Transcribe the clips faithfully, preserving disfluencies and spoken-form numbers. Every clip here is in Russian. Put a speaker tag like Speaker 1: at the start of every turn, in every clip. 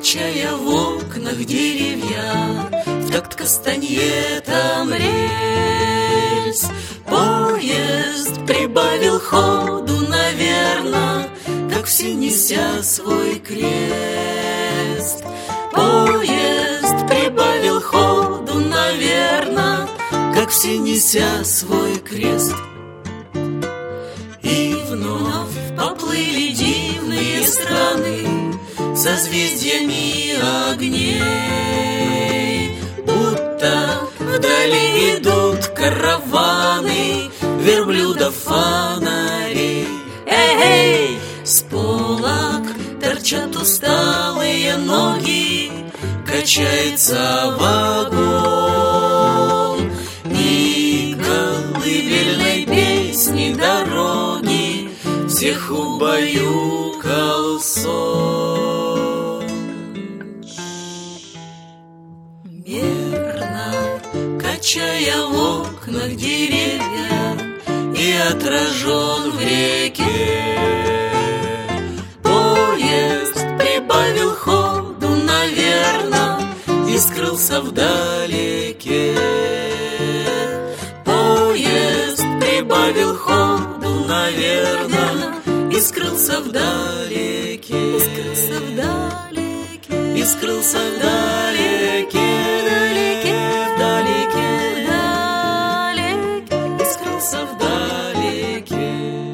Speaker 1: качая в окнах деревья, в такт кастаньетам рельс. Поезд прибавил ходу, наверно, как все неся свой крест. Поезд прибавил ходу, наверно, как все неся свой крест. И вновь поплыли дивные страны созвездиями огней, будто вдали идут караваны верблюдов фонарей. Эй, с полок торчат усталые ноги, качается вагон. Ни колыбельной песни дороги всех убаюкал сон. Мерно качая в окнах деревья и отражен в реке, поезд прибавил ходу, наверно, и скрылся вдалеке. Поезд прибавил ходу, наверно, и скрылся вдалеке. И скрылся вдалеке. И скрылся вдалеке. Вдалеке, вдалеке, вдалеке. И скрылся вдалеке.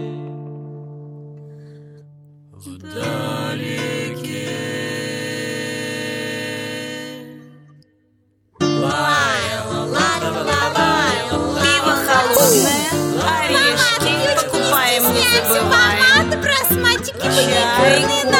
Speaker 1: Вдалеке.
Speaker 2: Пиво холодное, орешки покупаем, не забываем.
Speaker 3: Просматики,
Speaker 2: Чай,